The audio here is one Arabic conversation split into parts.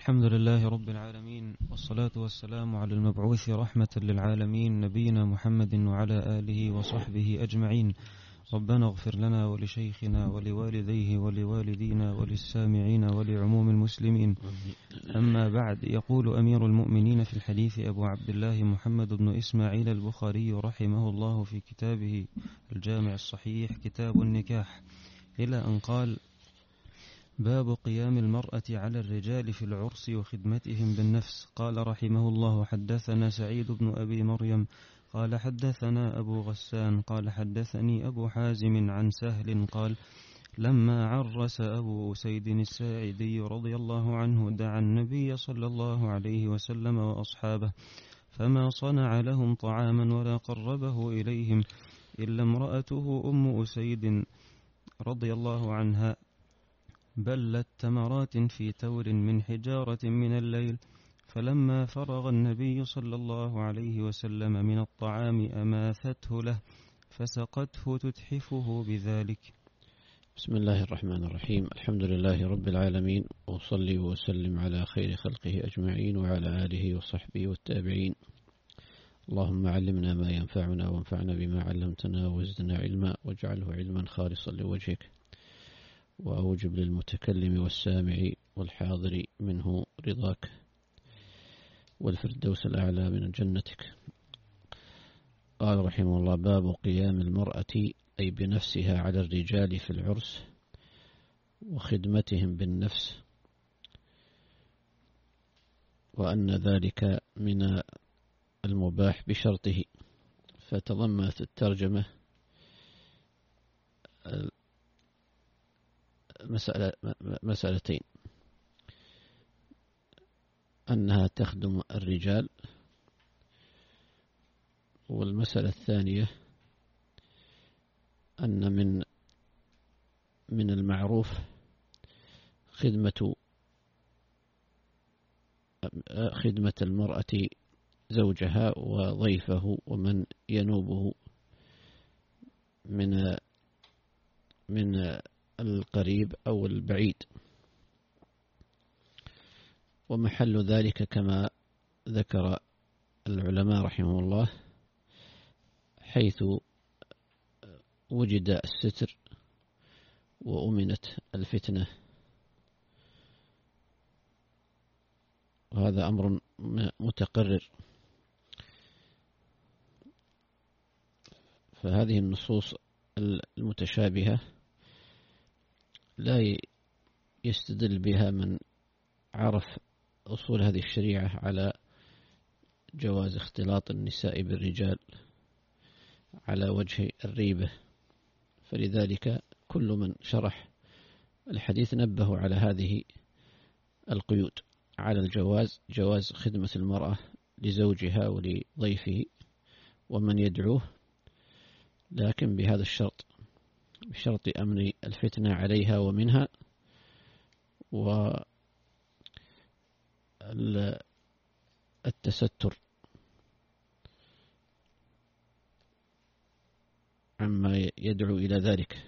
الحمد لله رب العالمين، والصلاة والسلام على المبعوث رحمة للعالمين نبينا محمد وعلى آله وصحبه أجمعين. ربنا اغفر لنا ولشيخنا ولوالديه ولوالدينا وللسامعين ولعموم المسلمين. أما بعد، يقول أمير المؤمنين في الحديث أبو عبد الله محمد بن إسماعيل البخاري رحمه الله في كتابه الجامع الصحيح كتاب النكاح، إلى أن قال: باب قيام المرأة على الرجال في العرس وخدمتهم بالنفس. قال رحمه الله: حدثنا سعيد بن أبي مريم قال حدثنا أبو غسان قال حدثني أبو حازم عن سهل قال: لما عرس أبو أسيد الساعدي رضي الله عنه دعا النبي صلى الله عليه وسلم وأصحابه، فما صنع لهم طعاما ولا قربه إليهم إلا امرأته أم أسيد رضي الله عنها بلت تمرات في تور من حجارة من الليل، فلما فرغ النبي صلى الله عليه وسلم من الطعام أماثته له فسقته تتحفه بذلك. بسم الله الرحمن الرحيم. الحمد لله رب العالمين، وصلي وسلم على خير خلقه أجمعين وعلى آله وصحبه والتابعين. اللهم علمنا ما ينفعنا وانفعنا بما علمتنا وزدنا علما واجعله علما خالصا لوجهك، وأوجب للمتكلم والسامع والحاضر منه رضاك والفردوس الأعلى من جنتك. قال رحمه الله: باب قيام المرأة أي بنفسها على الرجال في العرس وخدمتهم بالنفس، وأن ذلك من المباح بشرطه. فتضمنت الترجمة مسألتين: أنها تخدم الرجال، والمسألة الثانية أن من المعروف خدمة المرأة زوجها وضيفه ومن ينوبه من القريب أو البعيد. ومحل ذلك كما ذكر العلماء رحمه الله حيث وجد الستر وأمنت الفتنة، وهذا أمر متقرر. فهذه النصوص المتشابهة لا يستدل بها من عرف أصول هذه الشريعة على جواز اختلاط النساء بالرجال على وجه الريبة، فلذلك كل من شرح الحديث نبه على هذه القيود، على جواز خدمة المرأة لزوجها ولضيفه ومن يدعوه، لكن بهذا الشرط، بشرط أمن الفتنة عليها ومنها، والتستر عما يدعو إلى ذلك.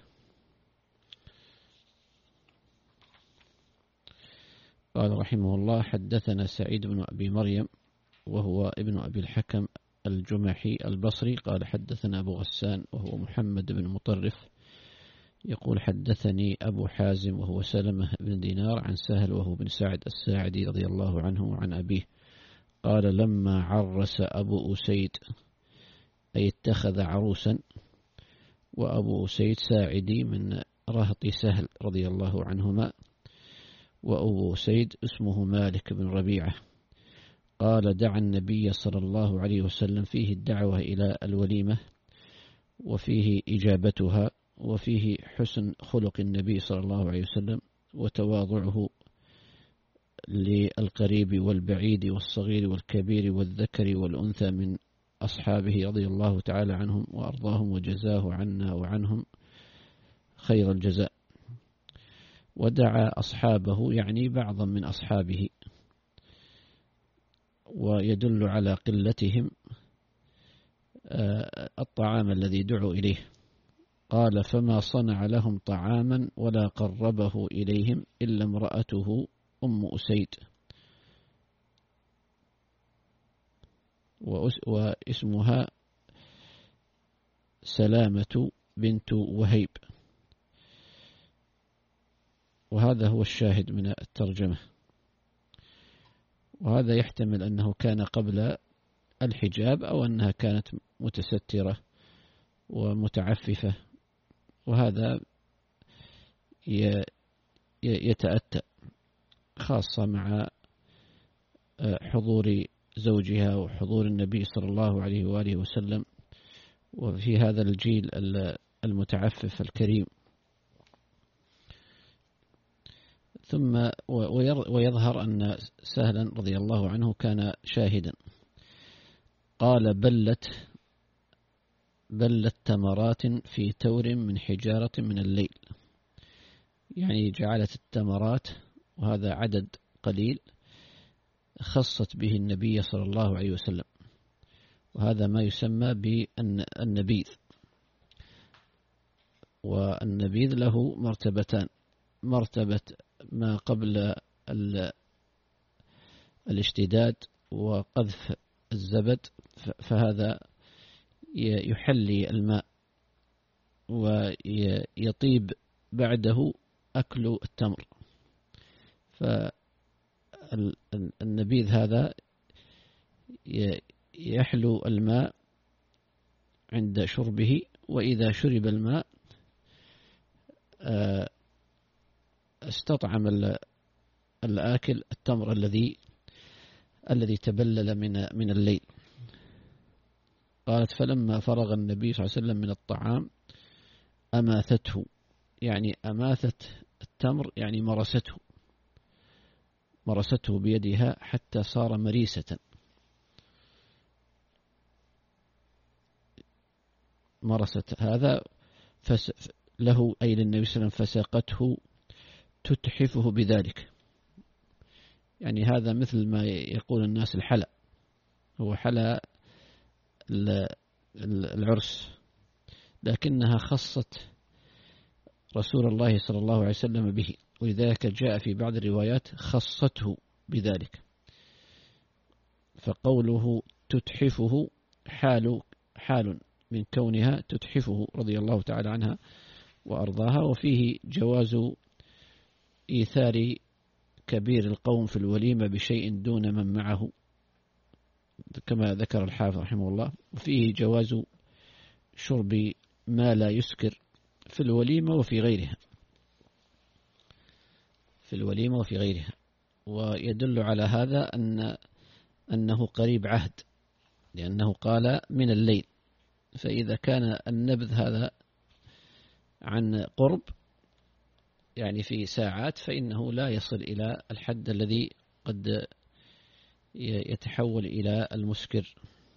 قال رحمه الله: حدثنا سعيد بن أبي مريم وهو ابن أبي الحكم الجمحي البصري قال حدثنا أبو غسان وهو محمد بن مطرف يقول حدثني أبو حازم وهو سلمة بن دينار عن سهل وهو بن سعد الساعدي رضي الله عنه وعن أبيه قال: لما عرس أبو أسيد أي اتخذ عروسا، وأبو أسيد ساعدي من رهط سهل رضي الله عنهما، وأبو أسيد اسمه مالك بن ربيعة. قال: دعا النبي صلى الله عليه وسلم، فيه الدعوة إلى الوليمة وفيه إجابتها، وفيه حسن خلق النبي صلى الله عليه وسلم وتواضعه للقريب والبعيد والصغير والكبير والذكر والأنثى من أصحابه رضي الله تعالى عنهم وأرضاهم، وجزاه عنا وعنهم خير الجزاء. ودعا أصحابه يعني بعضا من أصحابه، ويدل على قلتهم الطعام الذي دعوا إليه. قال: فما صنع لهم طعاما ولا قربه إليهم إلا امرأته أم أسيد واسمها سلامة بنت وهيب. وهذا هو الشاهد من الترجمة. وهذا يحتمل أنه كان قبل الحجاب أو أنها كانت متسترة ومتعففة، وهذا يتأتى خاصة مع حضور زوجها وحضور النبي صلى الله عليه وآله وسلم وفي هذا الجيل المتعفف الكريم. ثم ويظهر أن سهلا رضي الله عنه كان شاهدا. قال بلت تمرات في تور من حجارة من الليل، يعني جعلت التمرات، وهذا عدد قليل خصت به النبي صلى الله عليه وسلم، وهذا ما يسمى بالنبيذ. والنبيذ له مرتبتان: مرتبة ما قبل الاشتداد وقذف الزبد، فهذا يحلي الماء ويطيب بعده أكل التمر. فالنبيذ هذا يحلو الماء عند شربه، وإذا شرب الماء استطعم الآكل التمر الذي تبلل من الليل. قالت: فلما فرغ النبي صلى الله عليه وسلم من الطعام أماثته، يعني أماثت التمر يعني مرسته بيدها حتى صار مريسة. مرست هذا له أي للنبي صلى الله عليه وسلم، فساقته تتحفه بذلك. يعني هذا مثل ما يقول الناس الحلى، هو حلى العرس، لكنها خصت رسول الله صلى الله عليه وسلم به، ولذلك جاء في بعض الروايات خصته بذلك. فقوله تتحفه حال من كونها تتحفه رضي الله تعالى عنها وأرضاها. وفيه جواز إيثار كبير القوم في الوليمة بشيء دون من معه، كما ذكر الحافظ رحمه الله. وفيه جواز شرب ما لا يسكر في الوليمة وفي غيرها، ويدل على هذا أنه قريب عهد، لأنه قال من الليل، فإذا كان النبذ هذا عن قرب يعني في ساعات، فإنه لا يصل إلى الحد الذي قد يتحول إلى المسكر.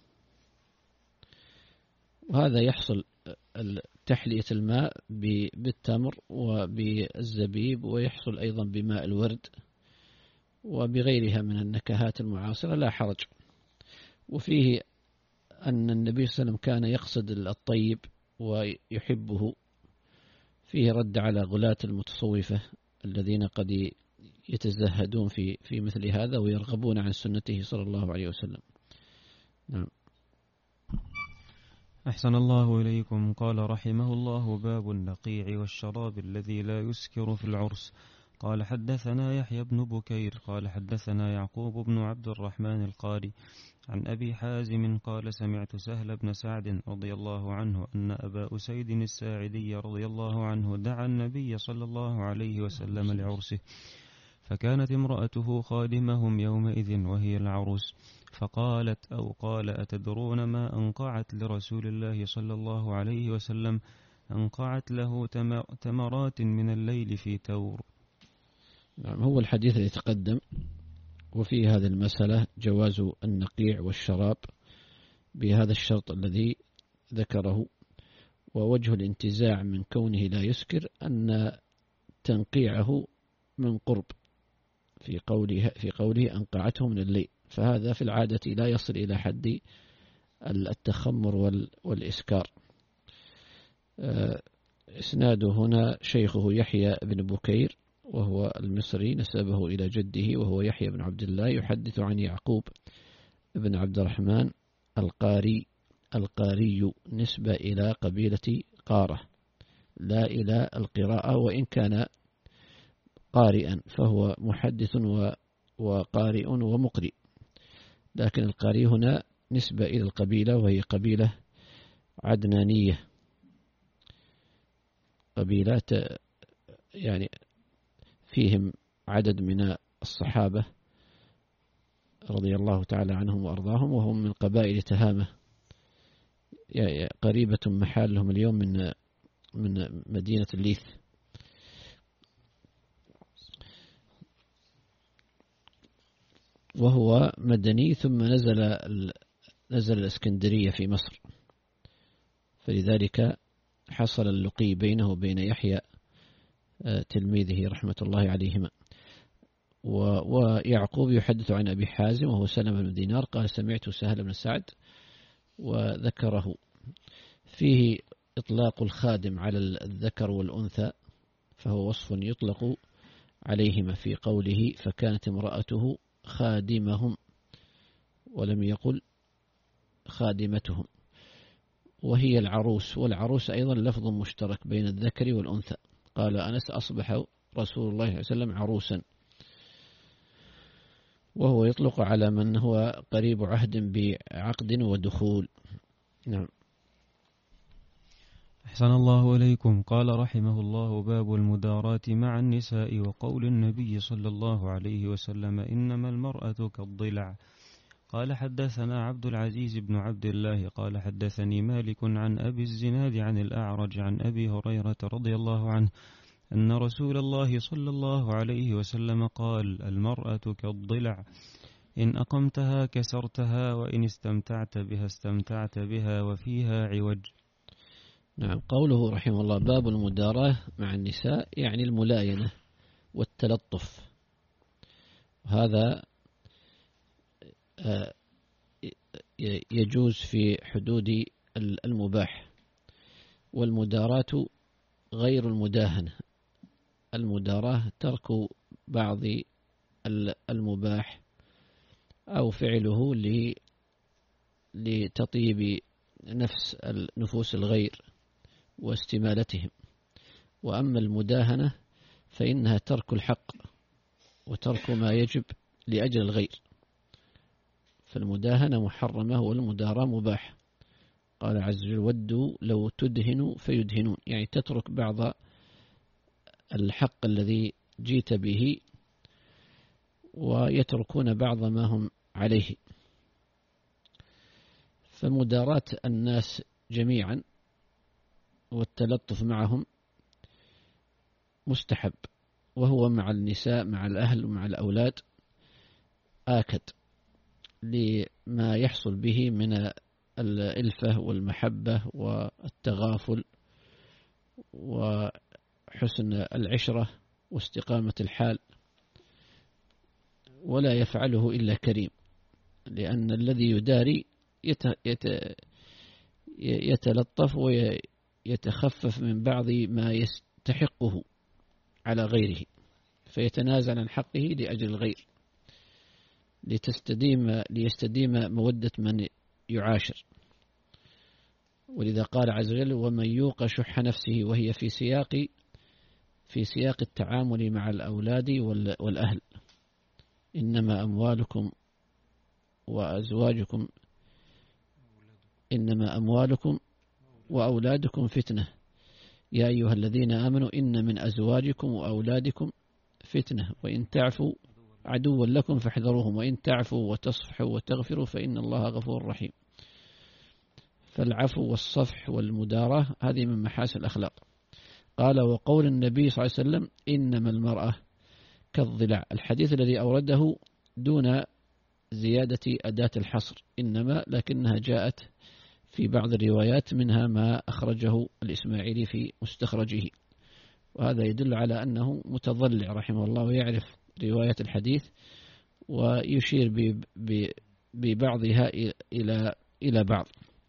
وهذا يحصل تحلية الماء بالتمر وبالزبيب، ويحصل أيضا بماء الورد وبغيرها من النكهات المعاصرة، لا حرج. وفيه أن النبي صلى الله عليه وسلم كان يقصد الطيب ويحبه، فيه رد على غلاة المتصوفة الذين قد يتزهدون في مثل هذا ويرغبون عن سنته صلى الله عليه وسلم. نعم. أحسن الله إليكم. قال رحمه الله: باب النقيع والشراب الذي لا يسكر في العرس. قال: حدثنا يحيى بن بكير قال حدثنا يعقوب بن عبد الرحمن القاري عن أبي حازم قال: سمعت سهل بن سعد رضي الله عنه أن أبا أسيد الساعدي رضي الله عنه دعا النبي صلى الله عليه وسلم لعرسه، فكانت امرأته خادمهم يومئذ وهي العروس، فقالت أو قال: أتدرون ما أنقعت لرسول الله صلى الله عليه وسلم؟ أنقعت له تمرات من الليل في تور. نعم، هو الحديث الذي تقدم، وفي هذه المسألة جواز النقيع والشراب بهذا الشرط الذي ذكره. ووجه الانتزاع من كونه لا يسكر أن تنقيعه من قرب في قوله أنقعته من الليل، فهذا في العادة لا يصل إلى حد التخمر والإسكار. إسناده هنا شيخه يحيى بن بكير وهو المصري، نسبه إلى جده وهو يحيى بن عبد الله، يحدث عن يعقوب بن عبد الرحمن القاري نسبة إلى قبيلة قارة لا إلى القراءة، وإن كان قارئا فهو محدث وقارئ ومقرئ، لكن القارئ هنا نسبة إلى القبيلة، وهي قبيلة عدنانية، قبيلات يعني فيهم عدد من الصحابة رضي الله تعالى عنهم وأرضاهم، وهم من قبائل تهامة قريبة محلهم اليوم من مدينة الليث. وهو مدني، ثم نزل الإسكندرية في مصر، فلذلك حصل اللقي بينه وبين يحيى تلميذه رحمة الله عليهما. ويعقوب يحدث عن أبي حازم وهو سلمة بن دينار قال سمعت سهل بن سعد وذكره. فيه إطلاق الخادم على الذكر والأنثى، فهو وصف يطلق عليهما في قوله فكانت امرأته خادمهم، ولم يقل خادمتهم، وهي العروس، والعروس أيضا لفظ مشترك بين الذكر والأنثى. قال أنس أصبح رسول الله صلى الله عليه وسلم عروسا، وهو يطلق على من هو قريب عهد بعقد ودخول. نعم. أحسن الله إليكم. قال رحمه الله باب المداراة مع النساء وقول النبي صلى الله عليه وسلم إنما المرأة كالضلع. قال حدثنا عبد العزيز بن عبد الله قال حدثني مالك عن أبي الزناد عن الأعرج عن أبي هريرة رضي الله عنه أن رسول الله صلى الله عليه وسلم قال المرأة كالضلع إن أقمتها كسرتها وإن استمتعت بها استمتعت بها وفيها عوج. نعم. قوله رحمه الله باب المداراة مع النساء يعني الملاينة والتلطف، هذا يجوز في حدود المباح، والمداراة غير المداهنة. المداراة ترك بعض المباح أو فعله لتطيب نفوس الغير واستمالتهم، وأما المداهنة فإنها ترك الحق وترك ما يجب لأجل الغير، فالمداهنة محرمة والمداراة مباح. قال عز وجل ودوا لو تدهنوا فيدهنون، يعني تترك بعض الحق الذي جيت به ويتركون بعض ما هم عليه. فمداراة الناس جميعا والتلطف معهم مستحب، وهو مع النساء مع الأهل ومع الأولاد آكد لما يحصل به من الإلفة والمحبة والتغافل وحسن العشرة واستقامة الحال، ولا يفعله إلا كريم، لأن الذي يداري يتلطف ويتخفف من بعض ما يستحقه على غيره، فيتنازل عن حقه لأجل الغير ليستديم مودة من يعاشر. ولذا قال عز وجل ومن يوق شح نفسه، وهي في سياق التعامل مع الأولاد والأهل. إنما أموالكم وأولادكم فتنة يا أيها الذين آمنوا إن من أزواجكم وأولادكم فتنة وإن تعفوا عدوا لكم فاحذروهم وإن تعفوا وتصفحوا وتغفروا فإن الله غفور رحيم. فالعفو والصفح والمداراة هذه من محاسن الأخلاق. قال وقول النبي صلى الله عليه وسلم إنما المرأة كالضلع، الحديث الذي أورده دون زيادة أداة الحصر إنما، لكنها جاءت في بعض الروايات منها ما أخرجه الإسماعيلي في مستخرجه، وهذا يدل على أنه متضلع رحمه الله ويعرف رواية الحديث ويشير ببعضها إلى بعض.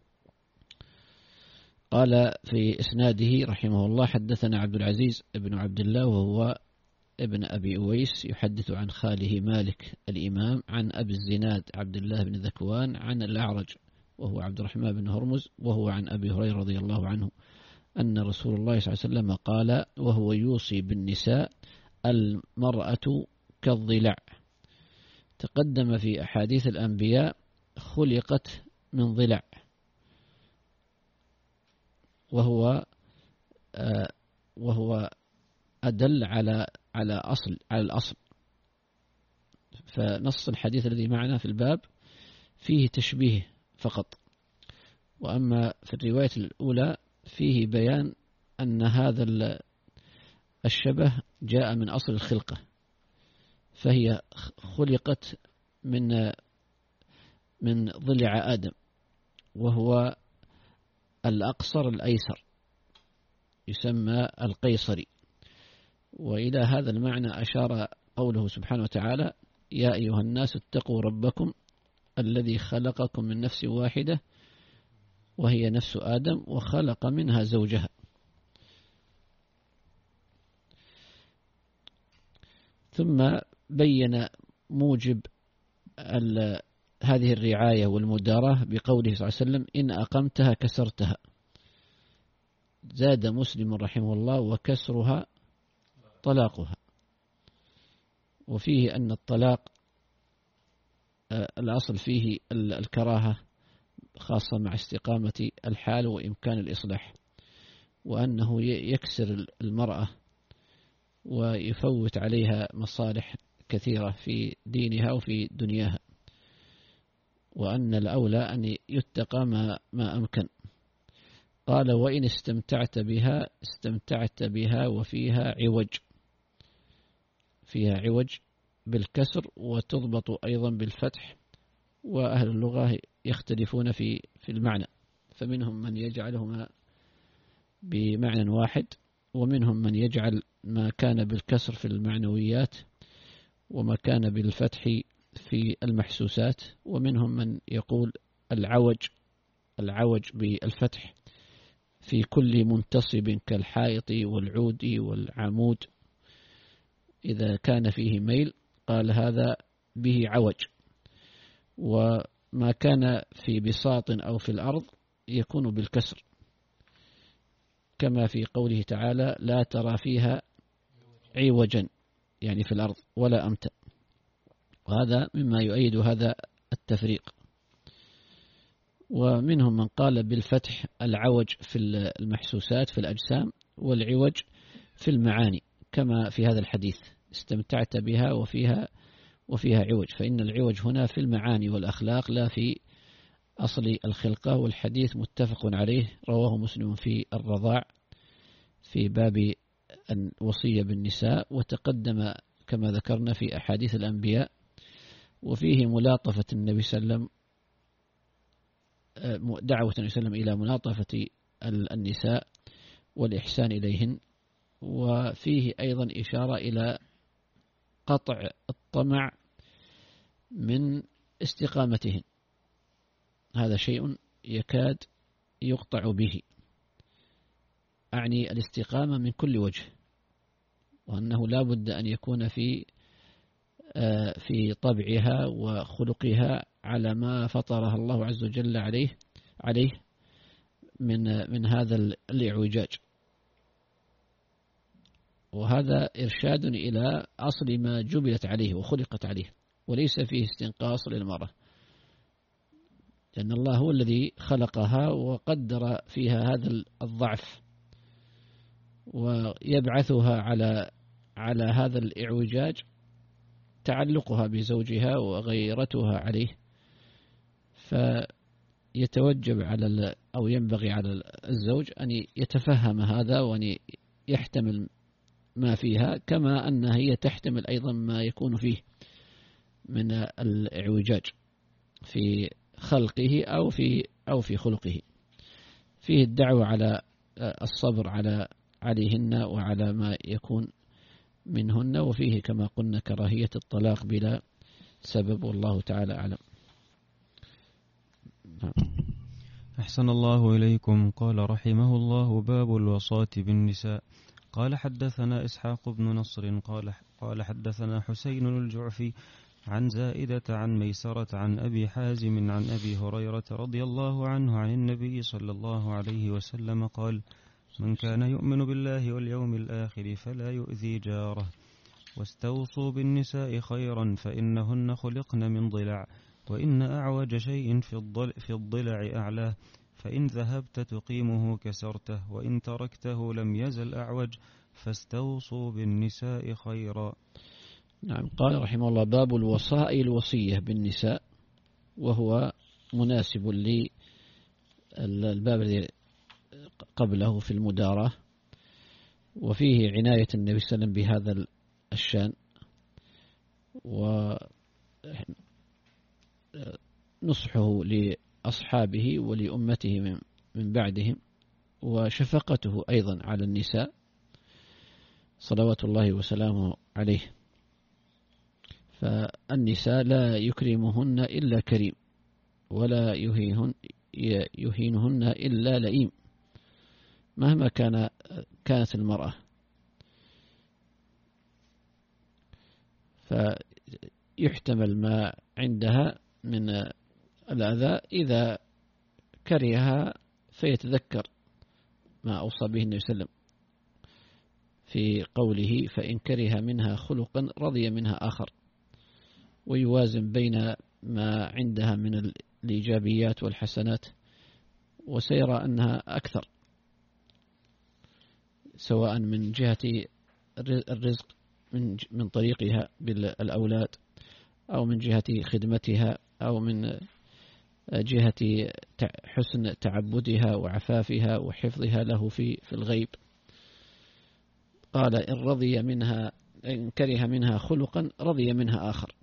قال في إسناده رحمه الله حدثنا عبد العزيز بن عبد الله وهو ابن أبي أويس يحدث عن خاله مالك الإمام عن أبي الزناد عبد الله بن ذكوان عن الأعرج وهو عبد الرحمن بن هرمز، وهو عن أبي هريرة رضي الله عنه أن رسول الله صلى الله عليه وسلم قال وهو يوصي بالنساء: المرأة كالضلع. تقدم في أحاديث الأنبياء: خلقت من ضلع، وهو أدل على الأصل. فنص الحديث الذي معنا في الباب فيه تشبيه فقط، وأما في الرواية الأولى فيه بيان أن هذا الشبه جاء من أصل الخلقة، فهي خلقت من ضلع آدم، وهو الأقصر الأيسر، يسمى القيصري. وإلى هذا المعنى أشار قوله سبحانه وتعالى: يا أيها الناس اتقوا ربكم الذي خلقكم من نفس واحدة وهي نفس آدم وخلق منها زوجها. ثم بين موجب هذه الرعاية والمداراة بقوله صلى الله عليه وسلم: إن أقمتها كسرتها. زاد مسلم رحمه الله: وكسرها طلاقها. وفيه أن الطلاق الأصل فيه الكراهة، خاصة مع استقامة الحال وإمكان الإصلاح، وأنه يكسر المرأة ويفوت عليها مصالح كثيرة في دينها وفي دنياها، وأن الأولى أن يتقى ما أمكن. قال: وإن استمتعت بها وفيها عوج، فيها عوج بالكسر، وتضبط أيضا بالفتح، وأهل اللغة يختلفون في المعنى، فمنهم من يجعلهما بمعنى واحد، ومنهم من يجعل ما كان بالكسر في المعنويات وما كان بالفتح في المحسوسات، ومنهم من يقول العوج بالفتح في كل منتصب كالحائط والعود والعمود، إذا كان فيه ميل قال هذا به عوج. وما كان في بساط أو في الأرض يكون بالكسر، كما في قوله تعالى: لا ترى فيها عوجا، يعني في الأرض، ولا أمتا. وهذا مما يؤيد هذا التفريق. ومنهم من قال بالفتح العوج في المحسوسات في الأجسام، والعوج في المعاني، كما في هذا الحديث: استمتعت بها وفيها عوج، فإن العوج هنا في المعاني والأخلاق لا في أصل الخلقة. والحديث متفق عليه، رواه مسلم في الرضاع في باب الوصية بالنساء، وتقدم كما ذكرنا في أحاديث الأنبياء. وفيه ملاطفة النبي صلى الله عليه وسلم، دعوة النبي صلى الله عليه وسلم إلى ملاطفة النساء والإحسان إليهن. وفيه أيضا إشارة إلى قطع الطمع من استقامتهن، هذا شيء يكاد يقطع به، أعني الاستقامة من كل وجه، وأنه لا بد أن يكون في طبعها وخلقها على ما فطرها الله عز وجل عليه من هذا الإعوجاج. وهذا إرشاد إلى أصل ما جبلت عليه وخلقت عليه، وليس فيه استنقاص للمرأة، لأن الله هو الذي خلقها وقدر فيها هذا الضعف، ويبعثها على هذا الإعوجاج تعلقها بزوجها وغيرتها عليه. فيتوجب أو ينبغي على الزوج أن يتفهم هذا وأن يحتمل ما فيها، كما أنها هي تحتمل أيضا ما يكون فيه من الإعوجاج في خلقه أو في خلقه. فيه الدعوة على الصبر عليهن وعلى ما يكون منهن، وفيه كما قلنا كراهية الطلاق بلا سبب، والله تعالى أعلم. أحسن الله إليكم. قال رحمه الله: باب الوصاة بالنساء. قال حدثنا إسحاق بن نصر قال حدثنا حسين الجعفي عن زائدة عن ميسرة عن أبي حازم عن أبي هريرة رضي الله عنه عن النبي صلى الله عليه وسلم قال: من كان يؤمن بالله واليوم الآخر فلا يؤذي جاره، واستوصوا بالنساء خيرا فإنهن خلقن من ضلع، وإن أعوج شيء في الضلع أعلاه، فإن ذهبت تقيمه كسرته، وإن تركته لم يزل أعوج، فاستوصوا بالنساء خيرا. نعم. قال رحمه الله: باب الوصاء الوصية بالنساء، وهو مناسب للباب الذي قبله في المداراة، وفيه عناية النبي صلى الله عليه وسلم بهذا الشان، ونصحه لأصحابه ولأمته من بعدهم، وشفقته أيضا على النساء صلوات الله وسلامه عليه. فالنساء لا يكرمهن إلا كريم، ولا يهينهن إلا لئيم، مهما كانت المرأة. فيحتمل ما عندها من الأذى إذا كرهها، فيتذكر ما أوصى به النبي صلى الله عليه وسلم في قوله: فإن كره منها خلقا رضي منها آخر، ويوازن بين ما عندها من الإيجابيات والحسنات، وسيرى أنها أكثر، سواء من جهة الرزق من طريقها بالأولاد، أو من جهة خدمتها، أو من جهة حسن تعبدها وعفافها وحفظها له في الغيب. قال: إن كره منها خلقا رضي منها آخر.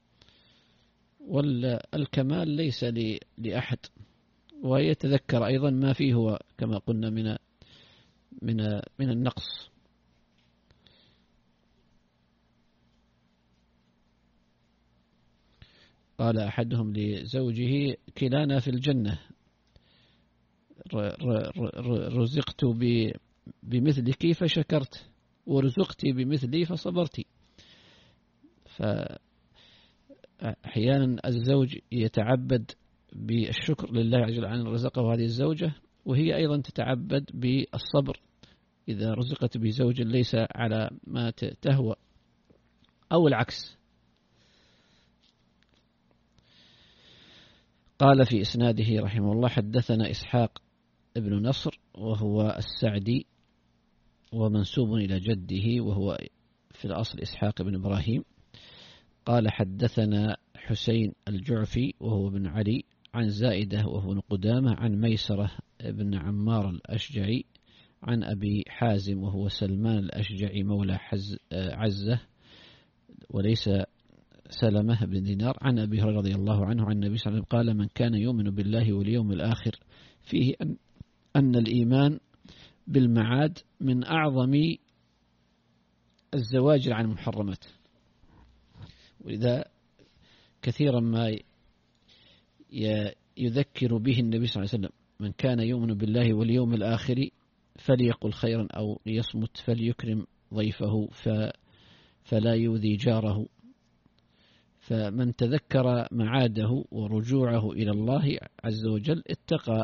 والكمال ليس لأحد، ويتذكر أيضا ما فيه هو كما قلنا من النقص. قال أحدهم لزوجه: كلانا في الجنة، رزقت بمثلك فشكرت، ورزقت بمثلي فصبرت. فأحيانا الزوج يتعبد بالشكر لله عز وجل أن رزقه هذه الزوجة، وهي أيضا تتعبد بالصبر إذا رزقت بزوج ليس على ما تهوى، أو العكس. قال في إسناده رحمه الله: حدثنا إسحاق ابن نصر، وهو السعدي، ومنسوب إلى جده، وهو في الأصل إسحاق بن إبراهيم. قال: حدثنا حسين الجعفي، وهو بن علي، عن زائدة وهو بن قدامة، عن ميسرة بن عمار الأشجعي، عن أبي حازم وهو سلمان الأشجعي مولى عزة وليس سلمة بن دينار، عن أبي هريرة رضي الله عنه عن النبي صلى الله عليه وسلم قال: من كان يؤمن بالله واليوم الآخر فيه أن الإيمان بالمعاد من أعظم الزواجر عن المحرمات. ولذا كثيرا ما يذكر به النبي صلى الله عليه وسلم: من كان يؤمن بالله واليوم الآخر فليقل خيرا أو ليصمت، فليكرم ضيفه فلا يؤذي جاره. فمن تذكر معاده ورجوعه إلى الله عز وجل اتقى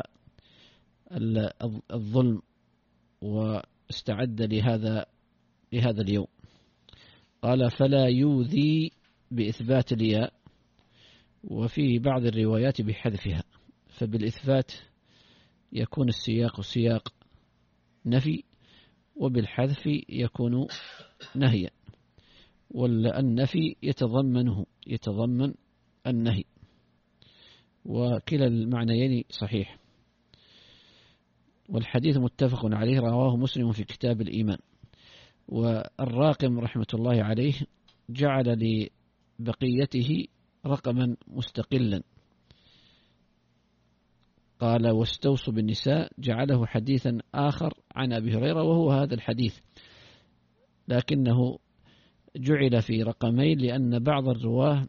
الظلم واستعد لهذا اليوم. قال: فلا يؤذي بإثبات الياء، وفي بعض الروايات بحذفها، فبالإثبات يكون السياق سياق نفي، وبالحذف يكون نهيا، والنفي يتضمن النهي، وكلا المعنيين صحيح. والحديث متفق عليه، رواه مسلم في كتاب الإيمان. والراقم رحمة الله عليه جعل لبقيته رقما مستقلا، قال: واستوصوا بالنساء، جعله حديثا آخر عن أبي هريرة، وهو هذا الحديث، لكنه جعل في رقمين لأن بعض الرواه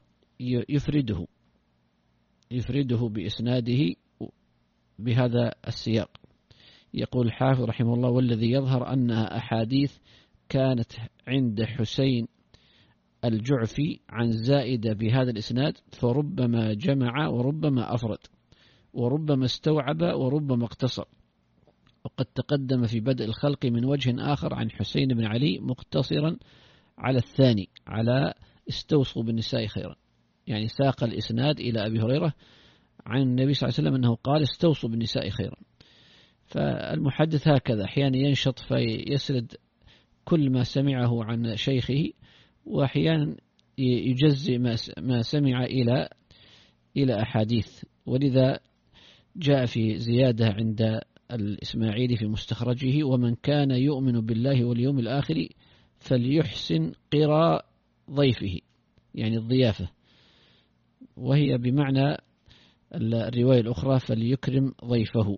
يفرده بإسناده بهذا السياق. يقول الحافظ رحمه الله: والذي يظهر أنها أحاديث كانت عند حسين الجعفي عن زائدة بهذا الإسناد فربما جمع وربما أفرد وربما استوعب وربما اقتصر. وقد تقدم في بدء الخلق من وجه آخر عن حسين بن علي مقتصرا على الثاني على استوصوا بالنساء خيرا، يعني ساق الإسناد إلى أبي هريرة عن النبي صلى الله عليه وسلم أنه قال استوصوا بالنساء خيرا. فالمحدث هكذا أحيانا ينشط فيسرد كل ما سمعه عن شيخه، وأحيانا يجزي ما سمع إلى أحاديث. ولذا جاء في زيادة عند الإسماعيلي في مستخرجه: ومن كان يؤمن بالله واليوم الآخر فليحسن قراء ضيفه، يعني الضيافة، وهي بمعنى الرواية الأخرى فليكرم ضيفه.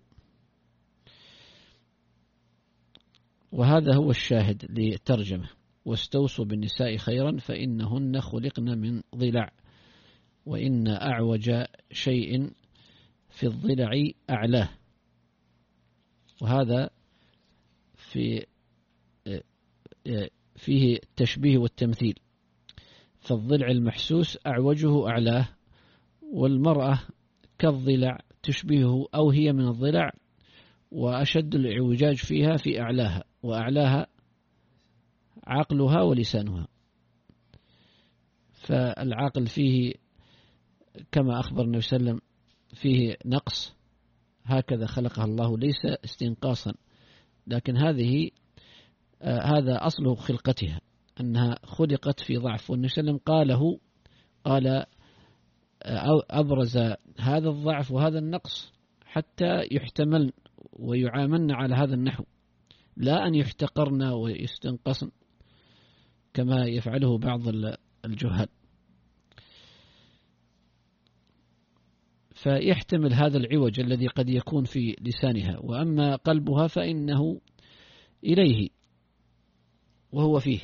وهذا هو الشاهد للترجمة: واستوصوا بالنساء خيرا فإنهن خلقن من ضلع، وإن أعوج شيء في الضلع أعلاه. وهذا فيه التشبيه والتمثيل، فالضلع المحسوس أعوجه أعلاه، والمرأة كالضلع تشبهه أو هي من الضلع، وأشد الاعوجاج فيها في أعلاها، وأعلاها عقلها ولسانها. فالعقل فيه كما أخبر النبي صلى الله عليه وسلم فيه نقص، هكذا خلقها الله ليس استنقاصا، لكن هذا أصل خلقتها أنها خلقت في ضعف. والنبي صلى الله عليه وسلم قال أبرز هذا الضعف وهذا النقص حتى يحتمل ويعاملن على هذا النحو، لا أن يحتقرن ويستنقصن كما يفعله بعض الجهال. فيحتمل هذا العوج الذي قد يكون في لسانها، وأما قلبها فإنه إليه وهو فيه،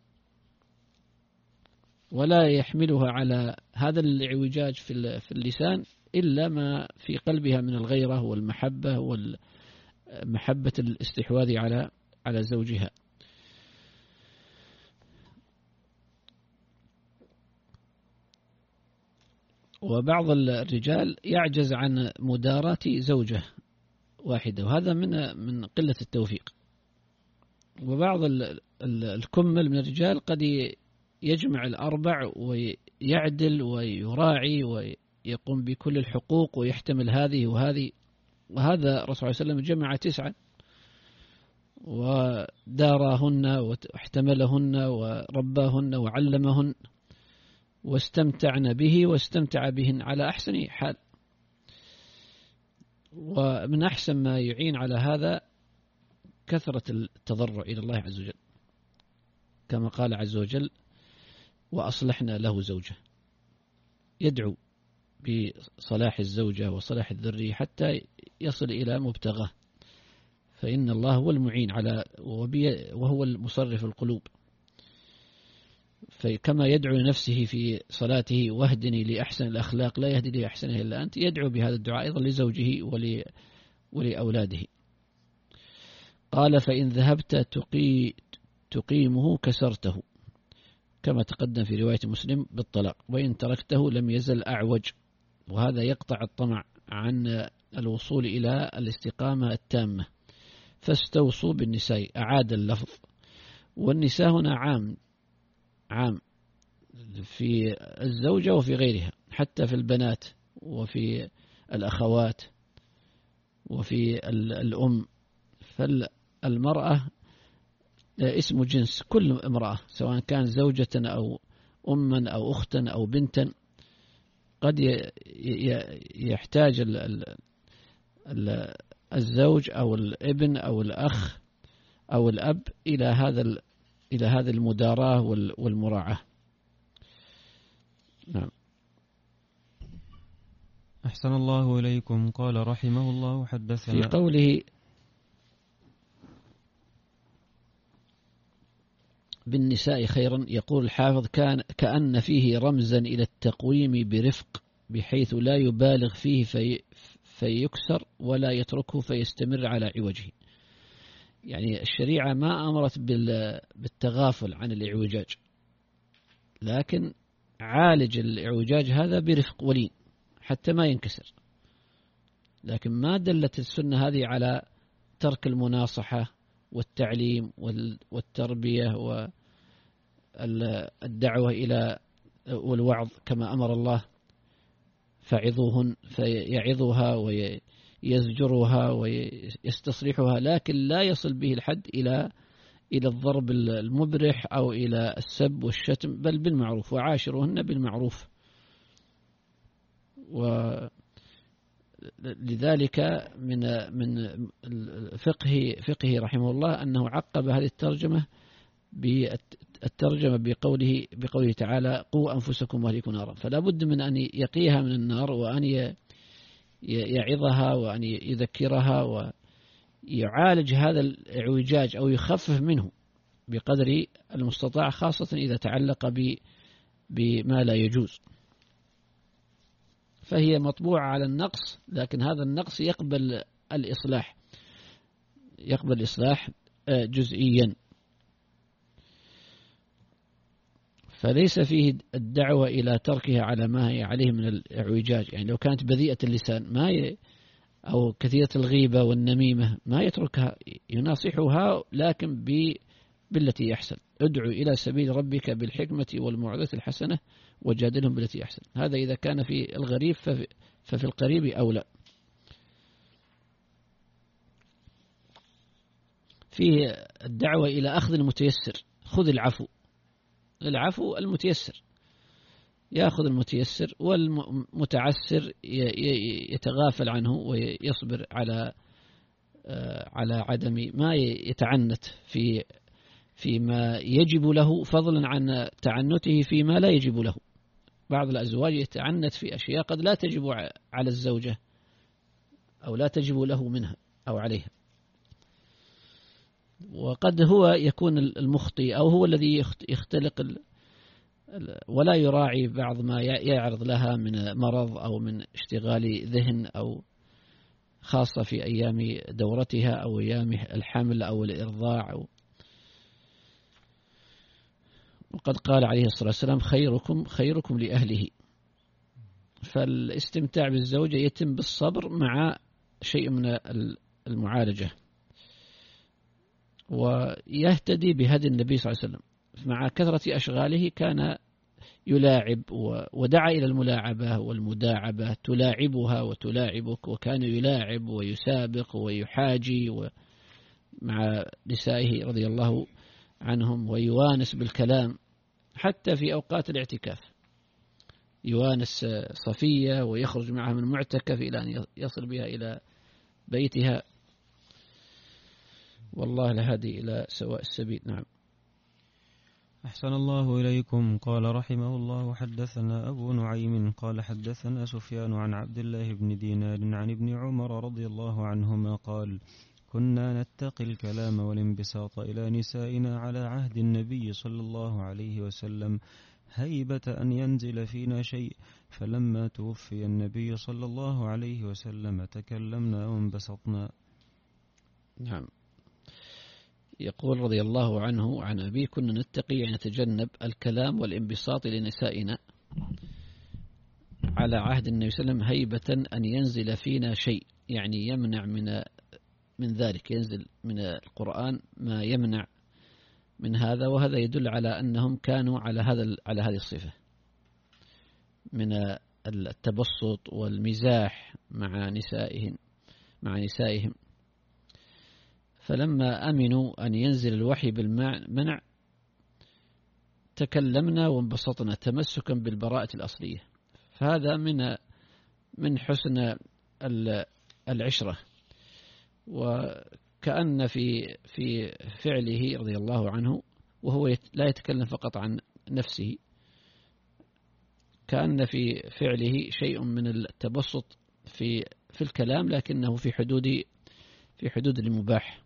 ولا يحملها على هذا الاعوجاج في اللسان إلا ما في قلبها من الغيرة والمحبة والمحبة الاستحواذ على زوجها. وبعض الرجال يعجز عن مداراة زوجة واحدة، وهذا من قلة التوفيق. وبعض الكمل من الرجال قد يجمع الأربع ويعدل ويراعي ويقوم بكل الحقوق ويحتمل هذه وهذه. وهذا الرسول صلى الله عليه وسلم جمع 9 وداراهن واحتملهن ورباهن وعلمهن، واستمتعن به واستمتع بهن على أحسن حال. ومن أحسن ما يعين على هذا كثرة التضرع إلى الله عز وجل، كما قال عز وجل: وأصلحنا له زوجه. يدعو بصلاح الزوجة وصلاح الذرية حتى يصل إلى مبتغاه، فإن الله هو المعين على وهو المصرف القلوب. فكما يدعو لنفسه في صلاته: واهدني لأحسن الأخلاق لا يهدي لي أحسنها إلا أنت، يدعو بهذا الدعاء أيضا لزوجه ولأولاده. قال: فإن ذهبت تقيمه كسرته، كما تقدم في رواية مسلم بالطلاق، وإن تركته لم يزل أعوج. وهذا يقطع الطمع عن الوصول إلى الاستقامة التامة. فاستوصوا بالنساء، أعاد اللفظ، والنساء هنا عام في الزوجة وفي غيرها، حتى في البنات وفي الأخوات وفي الأم. فالمرأة اسم جنس، كل امرأة سواء كان زوجة أو أما أو أختا أو بنتا، قد يحتاج الزوج أو الابن أو الأخ أو الأب إلى هذا المداراة والمراعاة. نعم. أحسن الله إليكم. قال رحمه الله: حدثنا. في قوله بالنساء خيرا، يقول الحافظ: كأن فيه رمزا إلى التقويم برفق، بحيث لا يبالغ فيه فيكسر ولا يتركه فيستمر على عوجه. يعني الشريعة ما أمرت بالتغافل عن الإعوجاج، لكن عالج الإعوجاج هذا برفق ولين حتى ما ينكسر. لكن ما دلت السنة هذه على ترك المناصحة والتعليم والتربية والدعوة إلى والوعظ كما أمر الله، فعظوهن فيعظها ويزجرها ويستصلحها، لكن لا يصل به الحد إلى الضرب المبرح أو إلى السب والشتم، بل بالمعروف، وعاشروهن بالمعروف. ولذلك من فقه رحمه الله أنه عقب هذه الترجمة بقوله تعالى: قوا أنفسكم وأهليكم نارا. فلا بد من أن يقيها من النار، وأن يعظها، وأن يذكرها، ويعالج هذا الإعوجاج أو يخفف منه بقدر المستطاع، خاصة إذا تعلق بما لا يجوز. فهي مطبوعة على النقص، لكن هذا النقص يقبل الإصلاح جزئيا، فليس فيه الدعوة إلى تركها على ما هي عليه من الإعوجاج. يعني لو كانت بذيئة اللسان أو كثيرة الغيبة والنميمة ما يتركها، يناصحها لكن بالتي يحسن. ادعو إلى سبيل ربك بالحكمة والموعظة الحسنة وجادلهم بالتي أحسن. هذا إذا كان في الغريب، ففي القريب أولى. فيه الدعوة إلى أخذ المتيسر. خذ العفو المتيسر، يأخذ المتيسر، والمتعسر يتغافل عنه ويصبر على عدم ما يتعنت فيما يجب له، فضلا عن تعنته فيما لا يجب له. بعض الأزواج يتعنت في أشياء قد لا تجب على الزوجة أو لا تجب له منها أو عليها، وقد هو يكون المخطئ أو هو الذي يختلق ولا يراعي بعض ما يعرض لها من مرض أو من اشتغال ذهن، أو خاصة في أيام دورتها أو أيام الحمل أو الإرضاع. وقد قال عليه الصلاة والسلام: خيركم لأهله. فالاستمتاع بالزوجة يتم بالصبر مع شيء من المعالجة، ويهتدي بهدي النبي صلى الله عليه وسلم. مع كثرة أشغاله كان يلاعب، ودعا إلى الملاعبة والمداعبة، تلاعبها وتلاعبك، وكان يلاعب ويسابق ويحاجي مع نسائه رضي الله عنهم، ويوانس بالكلام حتى في أوقات الاعتكاف. يوانس صفية ويخرج معها من المعتكف إلى أن يصل بها إلى بيتها، والله الهادي إلى سواء السبيل. نعم. أحسن الله إليكم. قال رحمه الله: حدثنا أبو نعيم قال حدثنا سفيان عن عبد الله بن دينار عن ابن عمر رضي الله عنهما قال: كنا نتقي الكلام والانبساط إلى نسائنا على عهد النبي صلى الله عليه وسلم هيبة أن ينزل فينا شيء، فلما توفي النبي صلى الله عليه وسلم تكلمنا وانبسطنا. نعم. يقول رضي الله عنه عن أبي: كنا نتقي أن نتجنب الكلام والانبساط لنسائنا على عهد النبي صلى الله عليه وسلم هيبة أن ينزل فينا شيء، يعني يمنع من ذلك، ينزل من القرآن ما يمنع من هذا. وهذا يدل على أنهم كانوا على هذه الصفة من التبسط والمزاح مع نسائهم. فلما أمنوا أن ينزل الوحي بالمنع تكلمنا وانبسطنا تمسكا بالبراءة الأصلية. فهذا من حسن العشرة، وكأن في فعله رضي الله عنه، وهو لا يتكلم فقط عن نفسه، كأن في فعله شيء من التبسط في الكلام، لكنه في حدود المباح،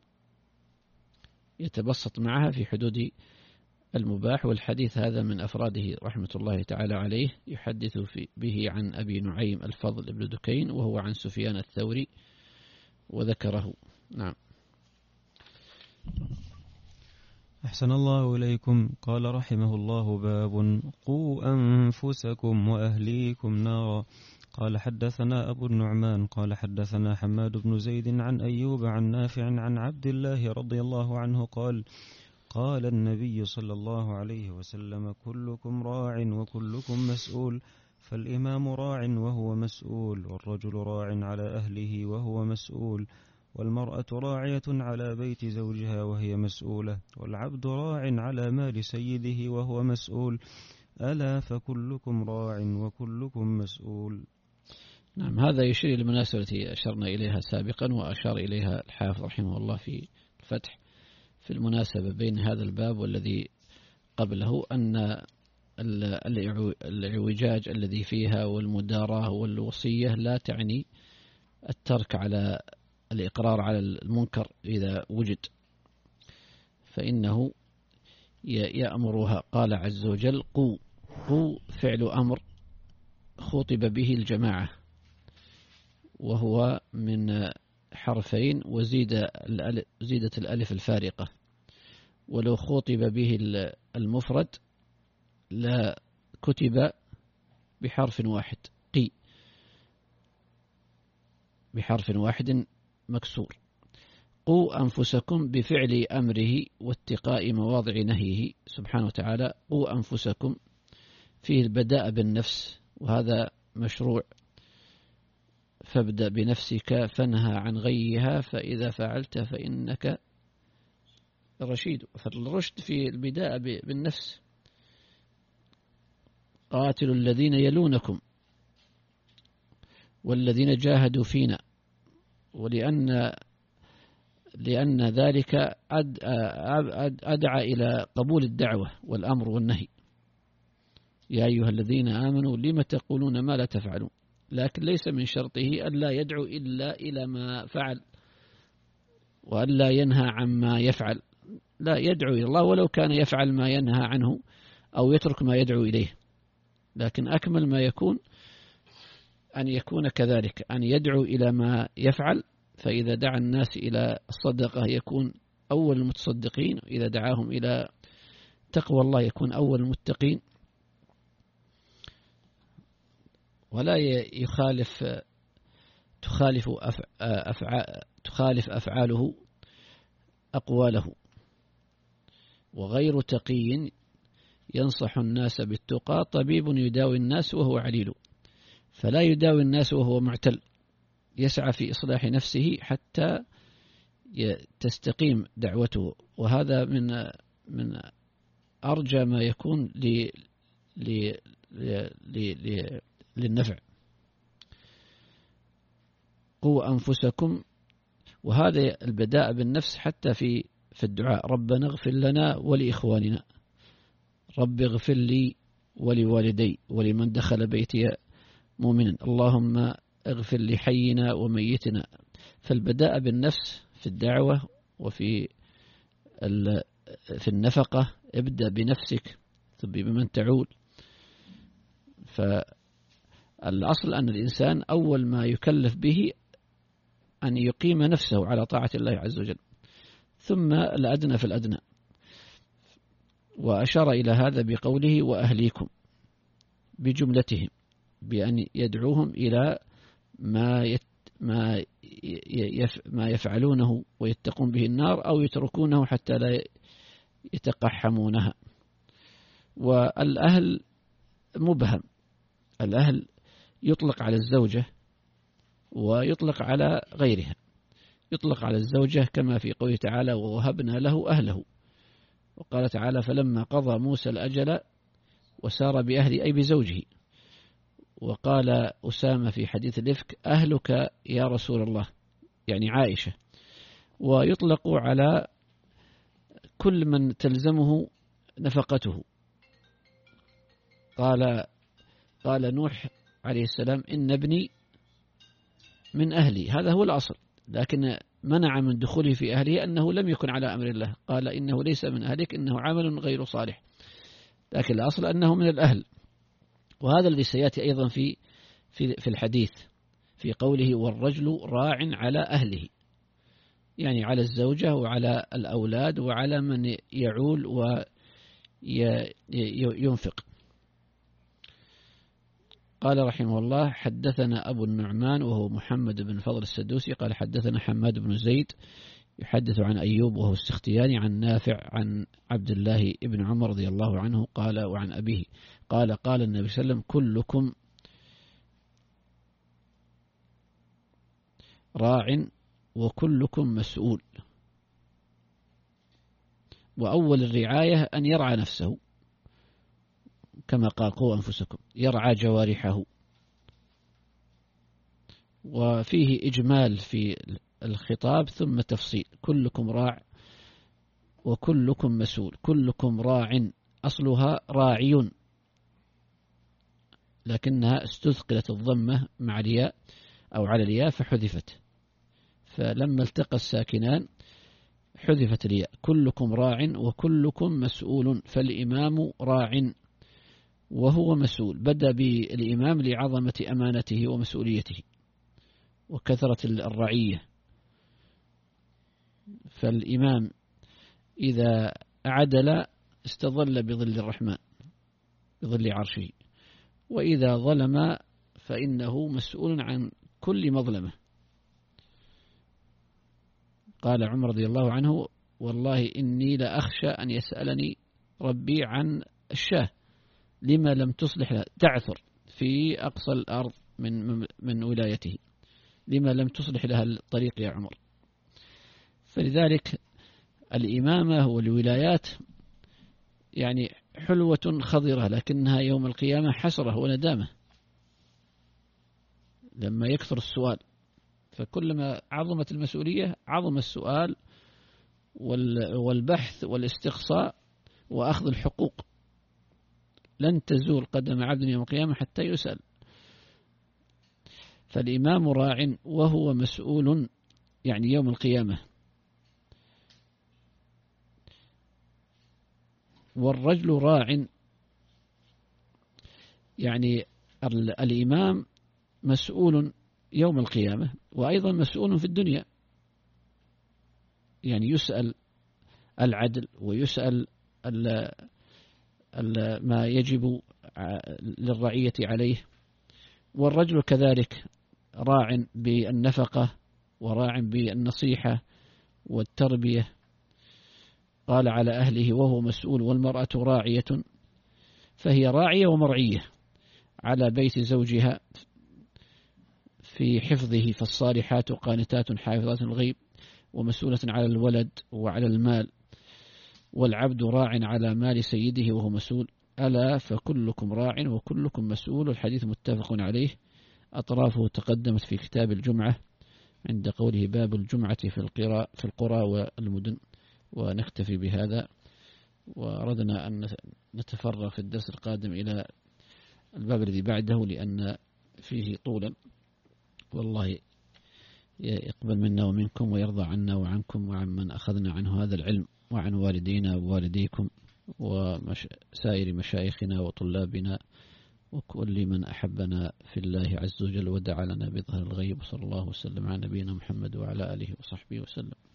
يتبسط معها في حدود المباح. والحديث هذا من أفراده رحمة الله تعالى عليه، يحدث به عن أبي نعيم الفضل بن دكين، وهو عن سفيان الثوري وذكره. نعم. أحسن الله إليكم. قال رحمه الله: باب قوا أنفسكم وأهليكم نارا. قال حدثنا أبو النعمان قال حدثنا حماد بن زيد عن أيوب عن نافع عن عبد الله رضي الله عنه قال: قال النبي صلى الله عليه وسلم: كلكم راع وكلكم مسؤول، فالإمام راع وهو مسؤول، والرجل راع على أهله وهو مسؤول، والمرأة راعية على بيت زوجها وهي مسؤولة، والعبد راع على مال سيده وهو مسؤول، ألا فكلكم راع وكلكم مسؤول. نعم، هذا يشير للمناسبة التي أشرنا إليها سابقا، وأشار إليها الحافظ رحمه الله في الفتح في المناسبة بين هذا الباب والذي قبله، أن الاعوجاج الذي فيها والمداراة والوصية لا تعني الترك على الإقرار على المنكر إذا وجد، فإنه يأمرها. قال عز وجل: قو فعل أمر خطب به الجماعة، وهو من حرفين وزيدت الألف الفارقة، ولو خطب به المفرد لا كتب بحرف واحد، قي بحرف واحد مكسور. قوا أنفسكم بفعل أمره واتقاء مواضع نهيه سبحانه وتعالى. قوا أنفسكم فيه البداء بالنفس، وهذا مشروع، فابدأ بنفسك فانهى عن غيها، فإذا فعلت فإنك رشيد. فالرشد في البداء بالنفس. قاتلوا الذين يلونكم والذين جاهدوا فينا، لأن ذلك أدعى إلى قبول الدعوة والأمر والنهي. يا أيها الذين آمنوا لم تقولون ما لا تفعلون، لكن ليس من شرطه ألا يدعو إلا إلى ما فعل، وألا ينهى عما يفعل. لا، يدعو إلى الله ولو كان يفعل ما ينهى عنه أو يترك ما يدعو إليه، لكن أكمل ما يكون أن يكون كذلك، أن يدعو إلى ما يفعل. فإذا دعا الناس إلى الصدقة يكون أول المتصدقين، إذا دعاهم إلى تقوى الله يكون أول المتقين، ولا تخالف أفعاله أقواله. وغير تقي ينصح الناس بالتقى طبيب يداوي الناس وهو عليل، فلا يداوي الناس وهو معتل، يسعى في إصلاح نفسه حتى تستقيم دعوته، وهذا من أرجى ما يكون للنفع. قوا أنفسكم، وهذا البداء بالنفس حتى في الدعاء: ربنا اغفر لنا ولإخواننا، رب اغفر لي ولوالدي ولمن دخل بيتي مؤمنا، اللهم اغفر لحينا وميتنا. فالبداء بالنفس في الدعوة وفي النفقة، ابدأ بنفسك ثم بمن تعول. فالأصل أن الإنسان أول ما يكلف به أن يقيم نفسه على طاعة الله عز وجل، ثم الأدنى في الأدنى. وأشار إلى هذا بقوله: وأهليكم، بجملتهم، بأن يدعوهم إلى ما يفعلونه ويتقون به النار، أو يتركونه حتى لا يتقحمونها. والأهل مبهم، الأهل يطلق على الزوجة ويطلق على غيرها. يطلق على الزوجة كما في قوله تعالى: ووهبنا له أهله. وقال تعالى: فلما قضى موسى الأجل وسار بأهله، أي بزوجه. وقال أسامة في حديث الإفك: أهلك يا رسول الله، يعني عائشة. ويطلق على كل من تلزمه نفقته. قال نوح عليه السلام: إن ابني من أهلي، هذا هو الأصل، لكن منع من دخوله في أهله أنه لم يكن على أمر الله، قال إنه ليس من أهلك، إنه عمل غير صالح، لكن الأصل أنه من الأهل. وهذا الذي سيأتي أيضا في الحديث في قوله: والرجل راع على أهله. يعني على الزوجة وعلى الأولاد وعلى من يعول وينفق. قال رحمه الله: حدثنا أبو النعمان وهو محمد بن فضل السدوسي قال حدثنا حماد بن زيد يحدث عن أيوب وهو السختياني عن نافع عن عبد الله بن عمر رضي الله عنه قال وعن أبيه قال قال النبي صلى الله عليه وسلم: كلكم راع وكلكم مسؤول. وأول الرعاية أن يرعى نفسه كما قال: قوا أنفسكم، يرعى جوارحه. وفيه إجمال في الخطاب ثم تفصيل: كلكم راع وكلكم مسؤول. كلكم راع أصلها راعي، لكنها استثقلت الضمة مع الياء أو على الياء فحذفت، فلما التقى الساكنان حذفت الياء. كلكم راع وكلكم مسؤول، فالإمام راع وهو مسؤول. بدأ بالإمام لعظمة أمانته ومسؤوليته وكثرة الرعية. فالإمام إذا عدل استظل بظل الرحمن بظل عرشه، وإذا ظلم فإنه مسؤول عن كل مظلمة. قال عمر رضي الله عنه: والله إني لأخشى أن يسألني ربي عن الشاه لما لم تصلح لها، تعثر في أقصى الأرض من ولايته، لما لم تصلح لها الطريق يا عمر. فلذلك الإمامة والولايات يعني حلوة خضرة، لكنها يوم القيامة حسرة وندامة لما يكثر السؤال. فكلما عظمت المسؤولية عظم السؤال والبحث والاستقصاء وأخذ الحقوق. لن تزول قدم عبد يوم القيامة حتى يسأل. فالإمام راع وهو مسؤول يعني يوم القيامة. والرجل راع يعني الإمام مسؤول يوم القيامة وأيضا مسؤول في الدنيا، يعني يسأل العدل ويسأل ما يجب للرعية عليه. والرجل كذلك راع بالنفقة وراع بالنصيحة والتربية. قال: على أهله وهو مسؤول. والمرأة راعية، فهي راعية ومرعية على بيت زوجها في حفظه، فالصالحات قانتات حافظات الغيب، ومسؤولة على الولد وعلى المال. والعبد راع على مال سيده وهو مسؤول. ألا فكلكم راع وكلكم مسؤول. الحديث متفق عليه، أطرافه تقدمت في كتاب الجمعة عند قوله: باب الجمعة في القرى والمدن. ونكتفي بهذا، وأردنا أن نتفرغ في الدرس القادم إلى الباب الذي بعده لأن فيه طولا. والله يقبل منا ومنكم ويرضى عنا وعنكم وعن من أخذنا عنه هذا العلم، وعن والدينا ووالديكم وسائر مشايخنا وطلابنا وكل من أحبنا في الله عز وجل ودعا لنا بظهر الغيب. صلى الله وسلم على نبينا محمد وعلى آله وصحبه وسلم.